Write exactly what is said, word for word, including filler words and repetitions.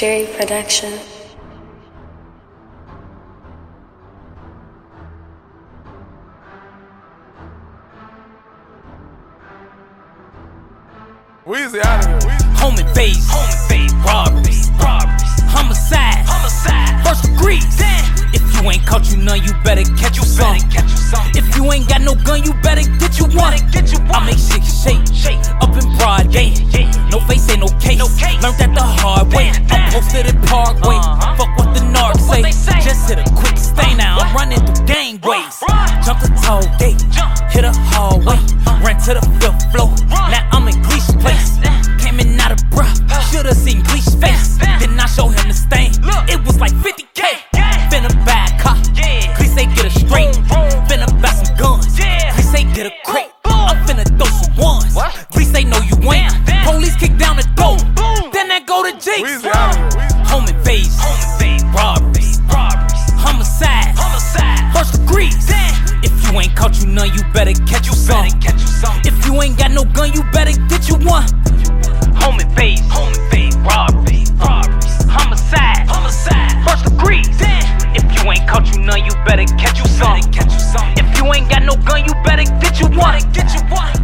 Jerry Production. Weezy out of here. Home invasion, home invasion, robberies, robberies, homicide, homicide, first degree. If you ain't caught you none, you better catch you some. If you ain't got no gun, you better get you one. I make shit shake, shake up in broad day. No face ain't no case. Learned that the hard way. I'm posted at Parkway. Fuck what the narcs say. Just hit a quick stay now. I'm running through gangways. Jump the toll gate, hit a hallway, ran to the fifth floor. Now I'm in Gleesh Place. Came in out of breath, shoulda seen Gleesh face. Then I show him the stain. It was like fifty K. Finna buy a car, please say get a straight. Finna buy some guns, please say get a crate. I'm finna throw some ones, please say no you ain't. Police kick down the door, then I go to Jake's. Home invasion, robberies, homicide, first degree. If you ain't caught you none, you better catch you some. If you ain't got no gun, you better get you one. Home invasion, robberies, homicide, first degree. If you ain't caught you none, you better catch you some. If you ain't got no gun, you better get you one.